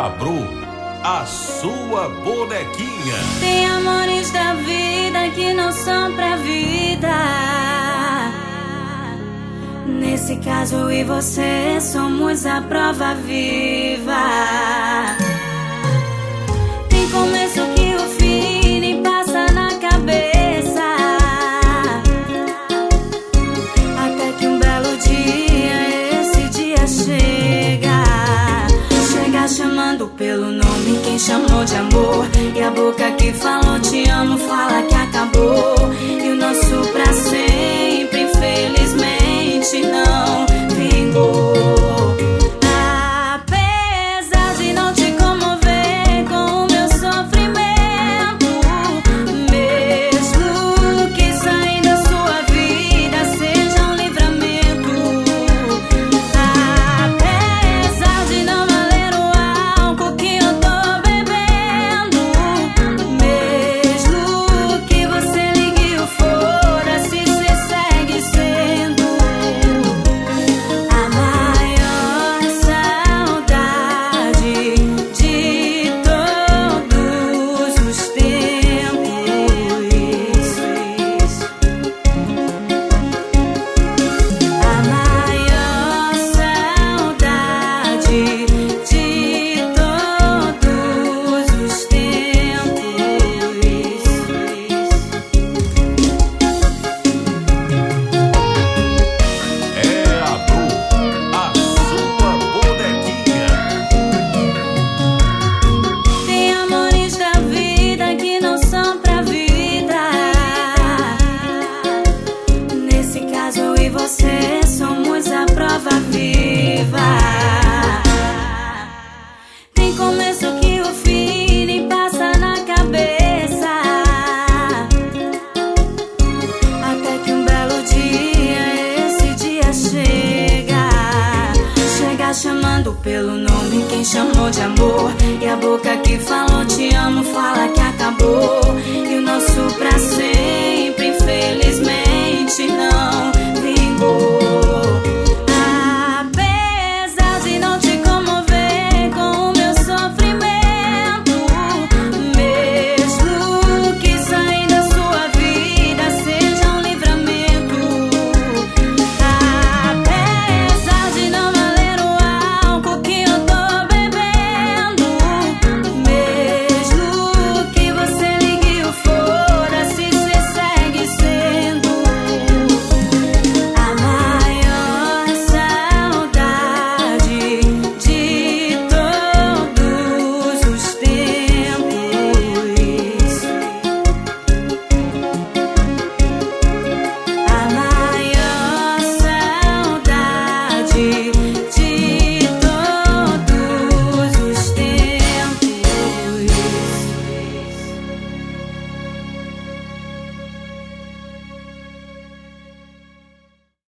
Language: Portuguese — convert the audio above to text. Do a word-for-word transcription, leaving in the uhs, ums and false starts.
a Bru, a sua bonequinha. Tem amores da vida que não são pra vida. Nesse caso eu e você somos a prova viva. Tem começo que o fim nem passa na cabeça, até que um belo dia esse dia chega. Chega chamando pelo nome quem chamou de amor, e a boca que falou te amo fala que acabou. E o nosso pra sempre infelizmente não vingou. Apesar de não te comover com o meu sofrimento, mesmo que sair da sua vida seja um livramento, apesar de não valer o álcool que eu tô bebendo, mesmo que você ligue o foda-se, cê segue sendo a maior saudade de todos os tempos. A maior saudade de todos os tempos. É a Bru, a sua bonequinha. Tem amores da vida que não são pra vida. Nesse caso eu e você somos a prova viva. Tem começo que o fim nem passa na cabeça, até que um belo dia esse dia chega. Chega chamando pelo nome quem chamou de amor, e a boca que falou te amo fala que acabou. E o nosso pra sempre infelizmente não vingou.